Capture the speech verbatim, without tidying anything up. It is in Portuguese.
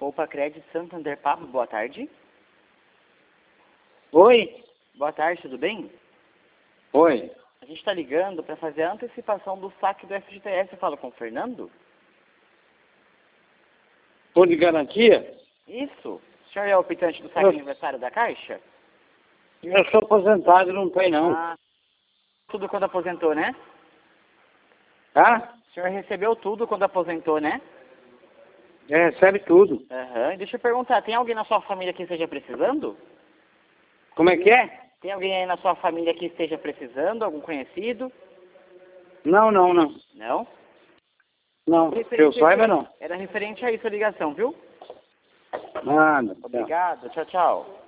Poupa Crédito Santander Pablo, boa tarde. Oi? Boa tarde, tudo bem? Oi. A gente está ligando para fazer a antecipação do saque do F G T S. Eu falo com o Fernando? Fundo de garantia? Isso. O senhor é o optante do saque Eu- aniversário da Caixa? Eu sou aposentado, não tem não. Ah, tudo quando aposentou, né? Tá? O senhor recebeu tudo quando aposentou, né? É, recebe tudo. Aham. E deixa eu perguntar, tem alguém na sua família que esteja precisando? Como é que é? Tem alguém aí na sua família que esteja precisando? Algum conhecido? Não, não, não. Não? Não, que eu saiba não. Era referente a isso a ligação, viu? Nada. Tá. Obrigado. Tchau, tchau.